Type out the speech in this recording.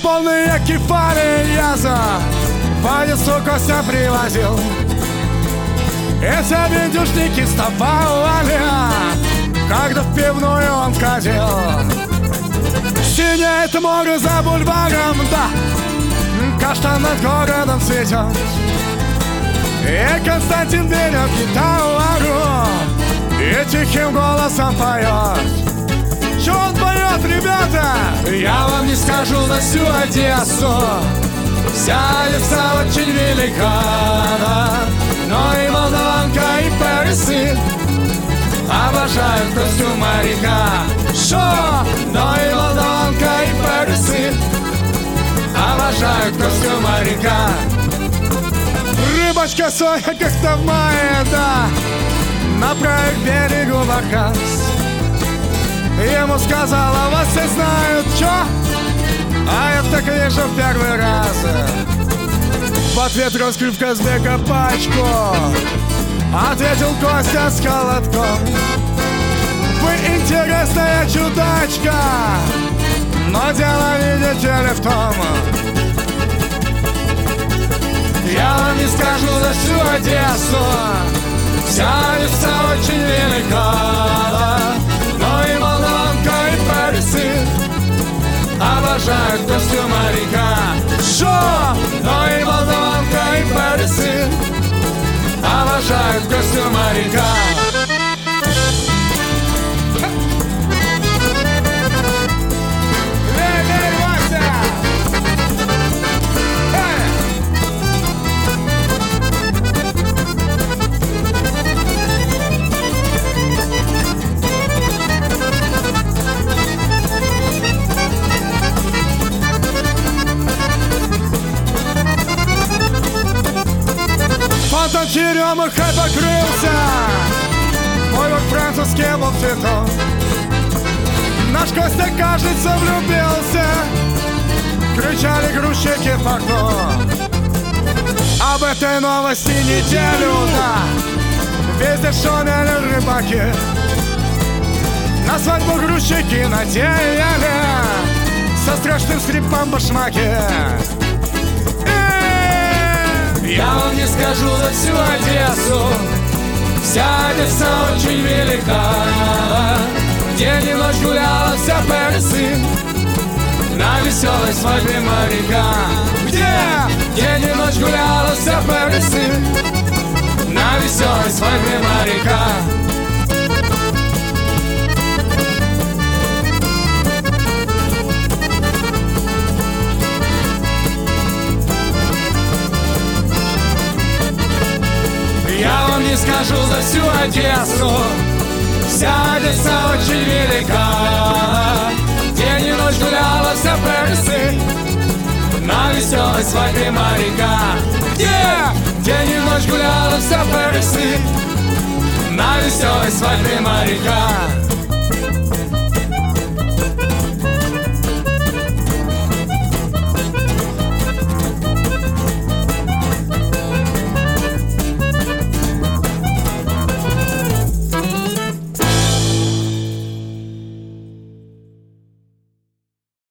полные кефали я за Ванесу Костя привозил. Эти бендюшники вставали, когда в пивную он входил. Синеет море за бульваром, да, каштан над городом цветет. И Константин берет гитару и тихим голосом поет. Что он поет, ребята? Я вам не скажу за всю Одессу. Вся Одесса очень велика, но и молдаванка, и персы обожают костюм моряка. Шо? Но и молдаванка, и персы обожают костюм моряка. Рыбачка Соня как-то в мае, да, на правых берегу Бакас. Ему сказала: вас все знают, чё? А я так вижу в первый раз. В ответ раскрыв Казбека пачку, ответил Костя с холодком: вы интересная чудачка, но дело, видите ли, в том. Я вам не скажу за всю Одессу. Вся Одесса очень велика, но и молдаванка, и персы обожают костюм моряка. Шо? Но и молдаванка, и персы обожают костюм моряка. Фонтан черемухой покрылся, мой вот французский был цветок. Наш Костя, кажется, влюбился, кричали грузчики в окно. Об этой новости неделю, да, везде шумели рыбаки. На свадьбу грузчики надели со страшным скрипом башмаки. Я вам не скажу за всю Одессу. Вся Одесса очень велика. День и ночь гуляла вся персы на веселой свадьбе моряка. Где? День и ночь гуляла вся персы на веселой свадьбе моряка. Я вам не скажу за всю Одессу. Вся Одесса очень велика. День и ночь гуляла вся персы на веселой свадьбе моряка. Где? День и ночь гуляла вся персы на веселой свадьбе моряка.